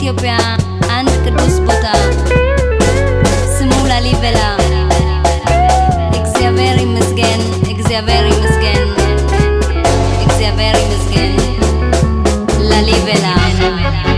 ኢትዮጵያ አንድ ቅዱስ ቦታ ስሙ ላሊበላ። እግዚአብሔር ይመስገን፣ እግዚአብሔር ይመስገን፣ እግዚአብሔር ይመስገን። ላሊበላ